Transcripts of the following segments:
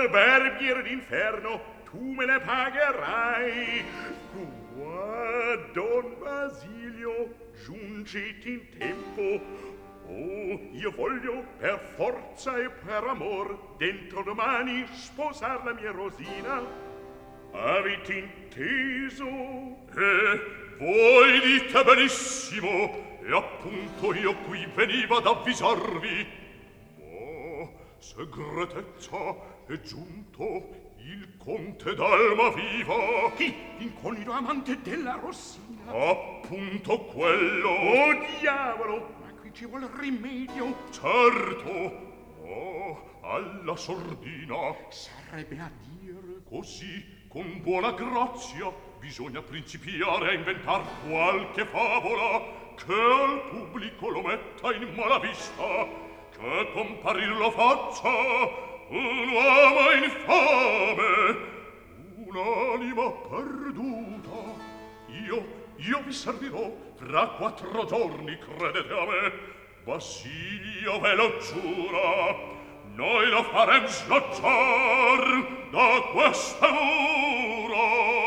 barbiere d'inferno, tu me le pagherai. Qua, Don Basilio, giungete in tempo. Oh, io voglio per forza e per amor dentro domani sposar la mia Rosina. Avete inteso? Voi dite benissimo, e appunto io qui veniva ad avvisarvi. Ma, segretezza, è giunto il conte d'Almaviva. Chi? L'incognido amante della Rosina? Appunto quello. Oh, diavolo! Ma qui ci vuole rimedio. Certo. Alla sordina. Sarebbe a dire. Così, con buona grazia, bisogna principiare a inventar qualche favola che al pubblico lo metta in mala vista, che comparir lo faccia un uomo infame, un'anima perduta. Io vi servirò fra 4 giorni, credete a me. Basilio ve lo giura. Noi lo farem slacciar da queste mura.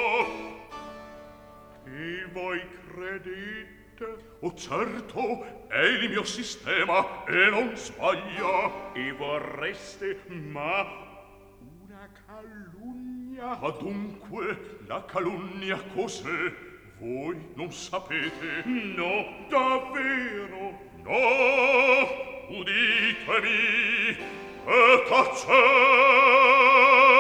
E voi credete? Oh, certo, è il mio sistema e non sbaglia. E vorreste, ma una calunnia? Ma dunque, la calunnia cos'è? Voi non sapete? No, davvero? No, uditemi, e tacete.